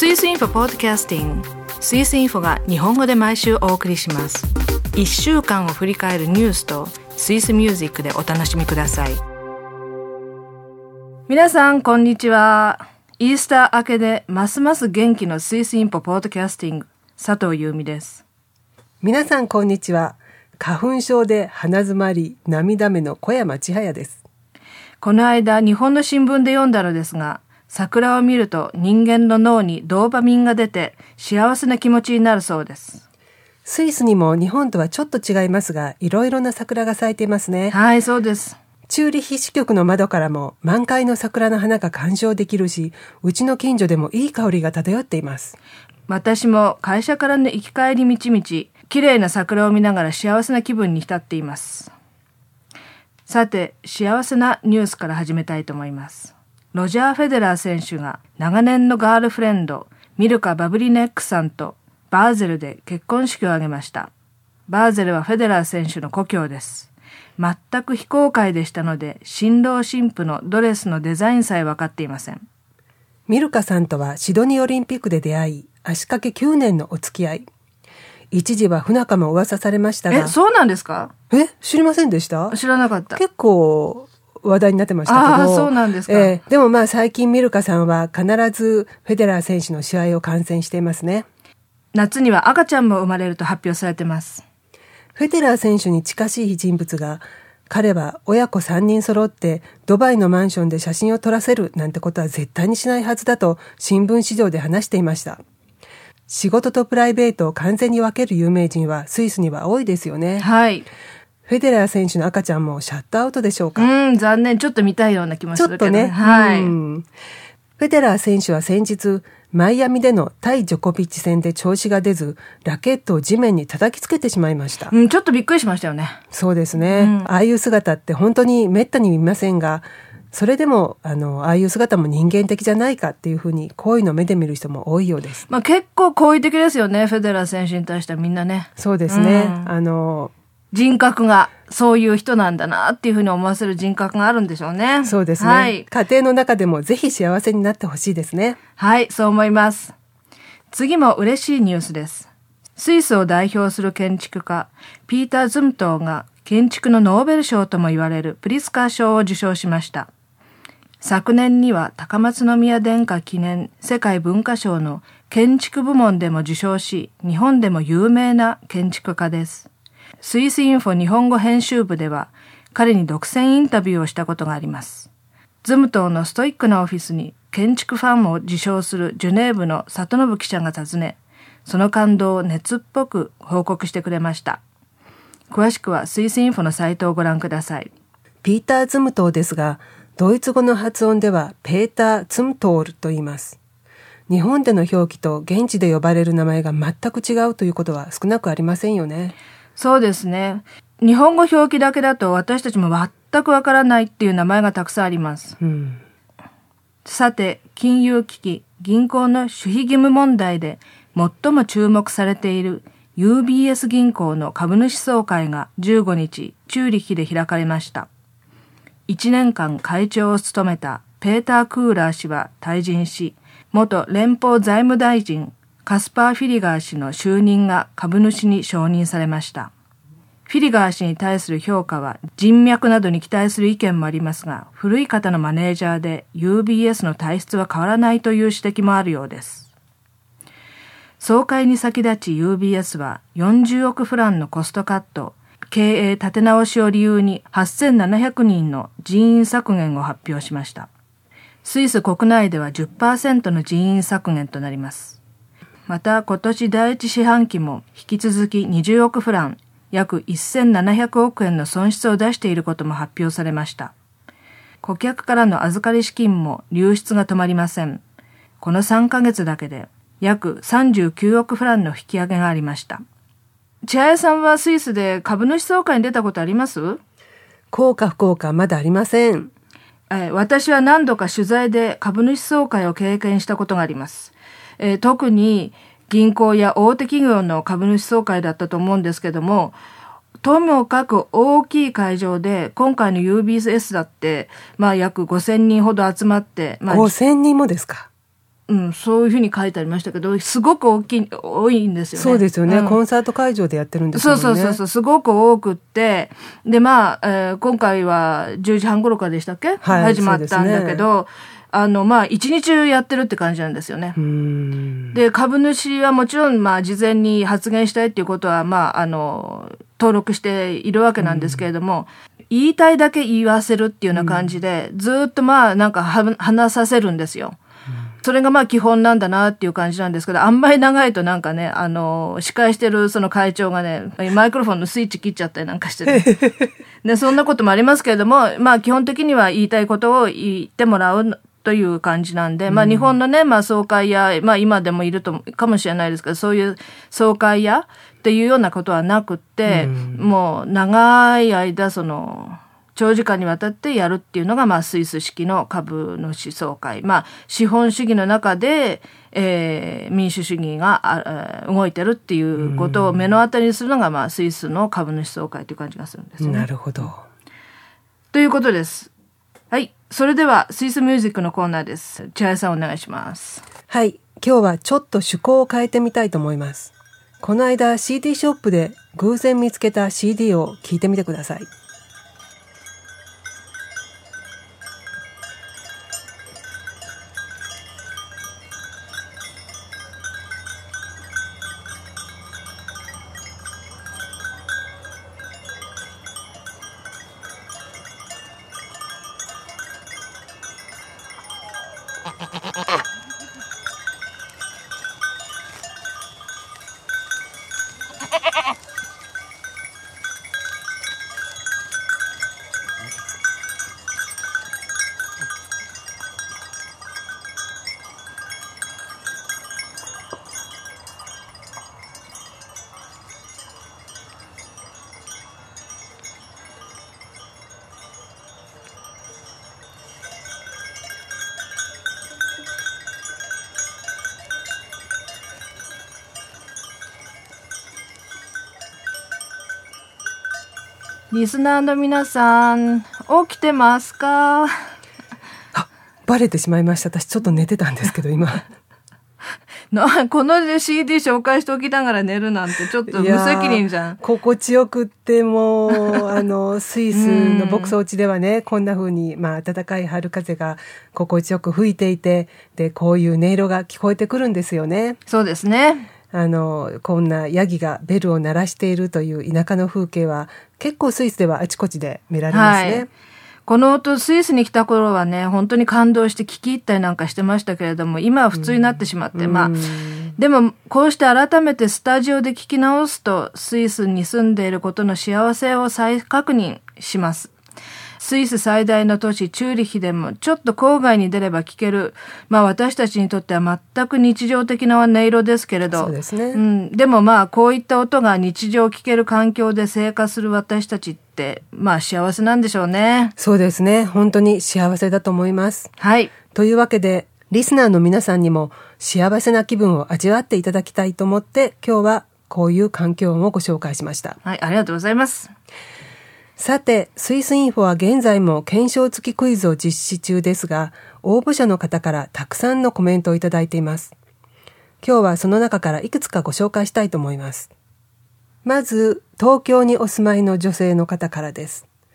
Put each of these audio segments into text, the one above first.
スイスインフォポッドキャスティング、スイスインフォが日本語で毎週お送りします。1週間を振り返るニュースとスイスミュージックでお楽しみください。皆さんこんにちは。イースター明けでますます元気のスイスインフォポッドキャスティング、佐藤優美です。 皆さんこんにちは。花粉症で鼻詰まり涙目の小山千早です。 この間日本の新聞で読んだのですが、桜を見ると人間の脳にドーパミンが出て幸せな気持ちになるそうです。 スイスにも日本とはちょっと違いますが、いろいろな桜が咲いていますね。 はい、そうです。 チューリッヒ支局の窓からも満開の桜の花が鑑賞できるし、うちの近所でもいい香りが漂っています。 私も会社からの行き帰りみちみち、綺麗な桜を見ながら幸せな気分に浸っています。さて、幸せなニュースから始めたいと思います。ロジャー・フェデラー選手が長年のガールフレンド、ミルカ・バブリネックさんとバーゼルで結婚式を挙げました。バーゼルはフェデラー選手の故郷です。全く非公開でしたので、新郎新婦のドレスのデザインさえ分かっていません。 ミルカさんとはシドニーオリンピックで出会い、足掛け9年のお付き合い。一時は不仲も噂されましたが。 そうなんですか？ 知りませんでした？ 知らなかった。 結構話題になってましたけど。 そうなんですか。 でも最近ミルカさんは必ずフェデラー選手の試合を観戦していますね。 夏には赤ちゃんも生まれると発表されてます。 フェデラー選手に近しい人物が、彼は親子3人揃ってドバイのマンションで写真を撮らせるなんてことは絶対にしないはずだと新聞市場で話していました。仕事とプライベートを完全に分ける有名人はスイスには多いですよね。 はい。 フェデラー選手の赤ちゃんもシャットアウトでしょうか？ 残念。ちょっと見たいような気もするけど。 ちょっとね。 はい。 フェデラー選手は先日、マイアミでの対ジョコビッチ戦で調子が出ず、ラケットを地面に叩きつけてしまいました。 ちょっとびっくりしましたよね。 そうですね。ああいう姿って本当にめったに見ませんが、それでもああいう姿も人間的じゃないかっていうふうに好意の目で見る人も多いようです。 結構好意的ですよね、フェデラー選手に対してはみんなね。 そうですね。 人格がそういう人なんだなっていうふうに思わせる人格があるんでしょうね。 そうですね。はい、家庭の中でもぜひ幸せになってほしいですね。 はい、そう思います。次も嬉しいニュースです。スイスを代表する建築家、ピーター・ズムトーが建築のノーベル賞とも言われるプリツカー賞を受賞しました。昨年には高松宮殿下記念世界文化賞の建築部門でも受賞し、日本でも有名な建築家です。スイスインフォ日本語編集部では彼に独占インタビューをしたことがあります。ズムトーのストイックなオフィスに建築ファンを自称するジュネーブの里信記者が訪ね、その感動を熱っぽく報告してくれました。詳しくはスイスインフォのサイトをご覧ください。 ピーター・ズムトーですが、ドイツ語の発音ではペーター・ツムトールと言います。日本での表記と現地で呼ばれる名前が全く違うということは少なくありませんよね。 そうですね。日本語表記だけだと私たちも全くわからないっていう名前がたくさんあります。さて、金融危機、銀行の守秘義務問題で最も注目されている UBS 銀行の株主総会が15日、チューリッヒで開かれました。1年間会長を務めたペーター・クーラー氏は退陣し、元連邦財務大臣カスパー・フィリガー氏の就任が株主に承認されました。フィリガー氏に対する評価は人脈などに期待する意見もありますが、古い方のマネージャーで UBS の体質は変わらないという指摘もあるようです。総会に先立ち UBS は40億フランのコストカット、経営立て直しを理由に8700人の人員削減を発表しました。スイス国内では 10% の人員削減となります。また今年第一四半期も引き続き20億フラン、約1700億円の損失を出していることも発表されました。顧客からの預かり資金も流出が止まりません。この3ヶ月だけで約39億フランの引き上げがありました。千早さんはスイスで株主総会に出たことあります？ 幸か不幸かまだありません。 私は何度か取材で株主総会を経験したことがあります。特に銀行や大手企業の株主総会だったと思うんですけども、ともかく大きい会場で、今回の UBS だって、約5000人ほど集まって、 5000人もですか？ そういうふうに書いてありましたけど、すごく多いんですよね。 そうですよね、コンサート会場でやってるんですよね。 そう、すごく多くって、で、今回は10時半頃からでしたっけ、始まったんだけど、一日中やってるって感じなんですよね。で、株主はもちろん、事前に発言したいっていうことは、登録しているわけなんですけれども、言いたいだけ言わせるっていうような感じで、ずっと話させるんですよ。それが基本なんだなっていう感じなんですけど、あんまり長いと司会してるその会長がね、マイクロフォンのスイッチ切っちゃったりなんかしてね。で、そんなこともありますけれども、基本的には言いたいことを言ってもらうという感じなんで、日本のね、総会や、今でもいるかもしれないですけど、そういう総会やっていうようなことはなくって、もう長い間、長時間にわたってやるっていうのが、スイス式の株主総会。資本主義の中で、民主主義が動いてるっていうことを目の当たりにするのが、スイスの株主総会という感じがするんですよね。 なるほど。 ということです。はい。それでは、スイスミュージックのコーナーです。千早さんお願いします。 はい。今日はちょっと趣向を変えてみたいと思います。この間 CD ショップで偶然見つけた CD を聴いてみてください。 リスナーの皆さん、起きてますか？ バレてしまいました。私ちょっと寝てたんですけど、今。 この CD 紹介しておきながら寝るなんてちょっと無責任じゃん。 心地よくってもう、スイスの牧草地ではね、こんな風に、暖かい春風が心地よく吹いていて、で、こういう音色が聞こえてくるんですよね。 そうですね。 こんなヤギがベルを鳴らしているという田舎の風景は結構スイスではあちこちで見られますね。 この音、スイスに来た頃はね、本当に感動して聞き入ったりなんかしてましたけれども、今は普通になってしまって、でもこうして改めてスタジオで聞き直すと、スイスに住んでいることの幸せを再確認します。スイス最大の都市チューリヒでもちょっと郊外に出れば聞ける、私たちにとっては全く日常的な音色ですけれど、 そうですね。 でもこういった音が日常聞ける環境で生活する私たちって幸せなんでしょうね。 そうですね。本当に幸せだと思います。 はい。 というわけでリスナーの皆さんにも幸せな気分を味わっていただきたいと思って、今日はこういう環境音をご紹介しました。 はい、ありがとうございます。 さて、スイスインフォは現在も検証付きクイズを実施中ですが、応募者の方からたくさんのコメントをいただいています。今日はその中からいくつかご紹介したいと思います。まず、東京にお住まいの女性の方からです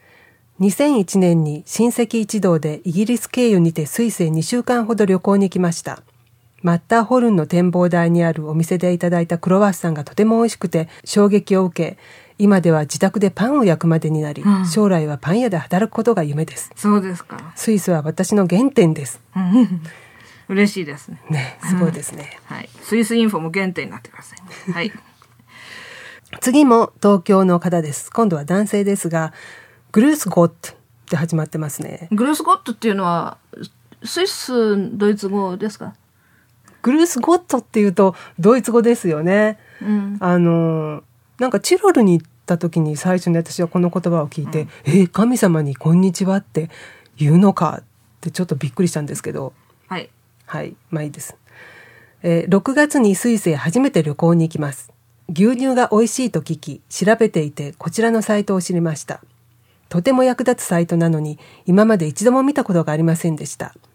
。2001年に親戚一同でイギリス経由にてスイスへ2週間ほど旅行に行きました。マッターホルンの展望台にあるお店でいただいたクロワッサンがとても美味しくて衝撃を受け、今では自宅でパンを焼くまでになり、将来はパン屋で働くことが夢です。 そうですか。 スイスは私の原点です。 嬉しいですね。 ね、すごいですね。 はい。スイスインフォも原点になってください。はい。 次も東京の方です。今度は男性ですが、グルースゴットって始まってますね。 グルースゴットっていうのはスイスドイツ語ですか？ グルースゴットっていうとドイツ語ですよね。なんかチロルに行った時に最初に私はこの言葉を聞いて、神様にこんにちはって言うのかってちょっとびっくりしたんですけど。 はい。 はい、いいです。6月にスイスへ初めて旅行に行きます。牛乳が美味しいと聞き、調べていてこちらのサイトを知りました。とても役立つサイトなのに、今まで一度も見たことがありませんでした。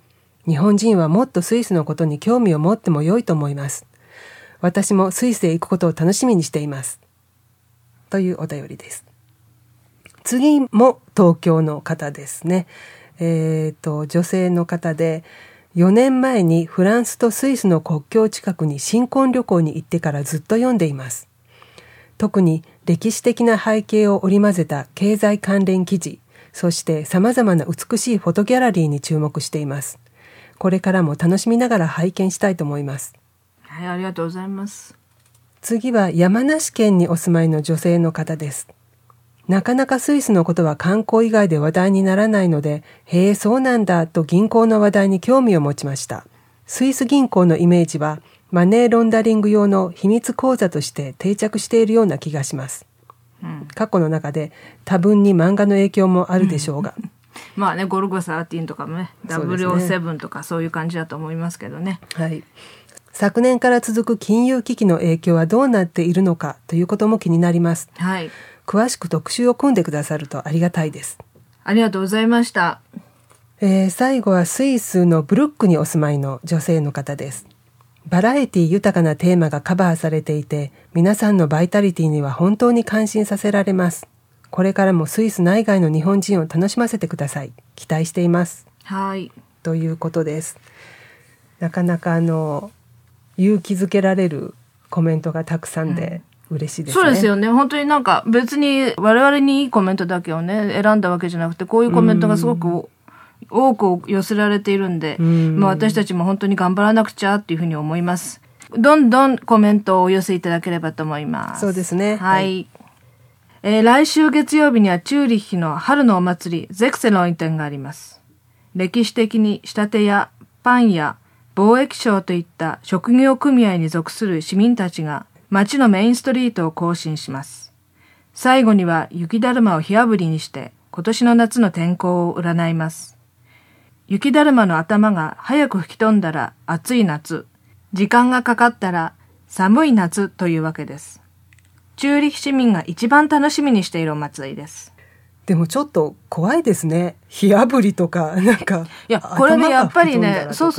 日本人はもっとスイスのことに興味を持っても良いと思います。私もスイスへ行くことを楽しみにしています。というお便りです。次も東京の方ですね。女性の方で、4年前にフランスとスイスの国境近くに新婚旅行に行ってからずっと読んでいます。特に歴史的な背景を織り交ぜた経済関連記事、そして様々な美しいフォトギャラリーに注目しています。これからも楽しみながら拝見したいと思います。 はい、ありがとうございます。 次は山梨県にお住まいの女性の方です。なかなかスイスのことは観光以外で話題にならないので、へえ、そうなんだと銀行の話題に興味を持ちました。スイス銀行のイメージはマネーロンダリング用の秘密口座として定着しているような気がします。過去の中で多分に漫画の影響もあるでしょうが。 まあね、ゴルゴ13とかもね、007とかそういう感じだと思いますけどね。 はい。昨年から続く金融危機の影響はどうなっているのかということも気になります。 はい。 詳しく特集を組んでくださるとありがたいです。 ありがとうございました。 最後はスイスのブルックにお住まいの女性の方です。バラエティ豊かなテーマがカバーされていて、皆さんのバイタリティには本当に感心させられます。これからもスイス内外の日本人を楽しませてください。期待しています。 はい。 ということです。なかなか勇気づけられるコメントがたくさんで、嬉しいですね。 そうですよね。本当になんか別に我々にいいコメントだけをね、選んだわけじゃなくて、こういうコメントがすごく多く寄せられているんで、まあ私たちも本当に頑張らなくちゃっていうふうに思います。どんどんコメントをお寄せいただければと思います。 そうですね。 はい。来週月曜日にはチューリッヒの春のお祭り、ゼクセロイ展があります。歴史的に仕立て屋、パン屋、貿易商といった職業組合に属する市民たちが街のメインストリートを行進します。最後には雪だるまを火あぶりにして今年の夏の天候を占います。雪だるまの頭が早く吹き飛んだら暑い夏、時間がかかったら寒い夏というわけです。チューリッヒ市民が一番楽しみにしているお祭りです。 でもちょっと怖いですね。火あぶりとか、なんか。 いや、これね、やっぱりね、そう、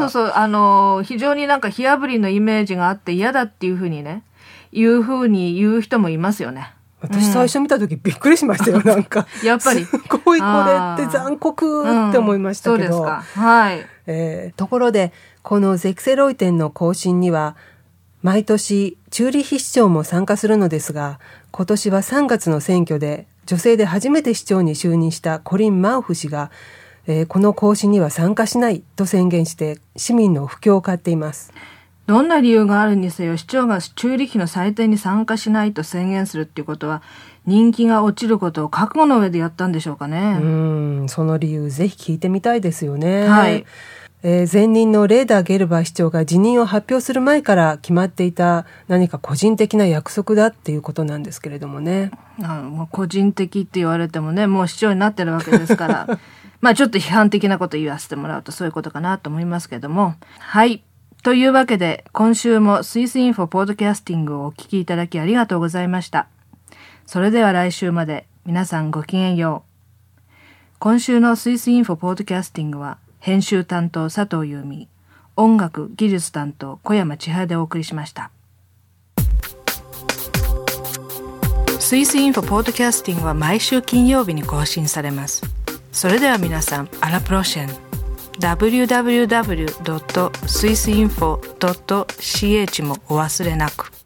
非常になんか火あぶりのイメージがあって嫌だっていうふうに言う人もいますよね。 私最初見た時びっくりしましたよ、なんか。 やっぱり。 すごいこれって残酷って思いましたけど。 そうですか。はい。 ところで、このゼクセロイ展の行進には、毎年チューリッヒ市長も参加するのですが、今年は3月の選挙で女性で初めて市長に就任したコリン・マウフ氏が、この行進には参加しないと宣言して市民の不興を買っています。 どんな理由があるにせよ、市長がチューリッヒの祭典に参加しないと宣言するっていうことは、人気が落ちることを覚悟の上でやったんでしょうかね。 その理由ぜひ聞いてみたいですよね。 はい。 前任のレーダー・ゲルバー市長が辞任を発表する前から決まっていた何か個人的な約束だっていうことなんですけれどもね。 もう個人的って言われてもね、もう市長になってるわけですから、まあちょっと批判的なこと言わせてもらうとそういうことかなと思いますけども。はい。というわけで、今週もスイスインフォポッドキャスティングをお聞きいただきありがとうございました。それでは来週まで皆さんごきげんよう。今週のスイスインフォポッドキャスティングは、編集担当佐藤由美、音楽技術担当小山千春でお送りしました。スイスインフォポッドキャスティングは毎週金曜日に更新されます。それでは皆さん、アラプロシェン。www.swissinfo.ch もお忘れなく。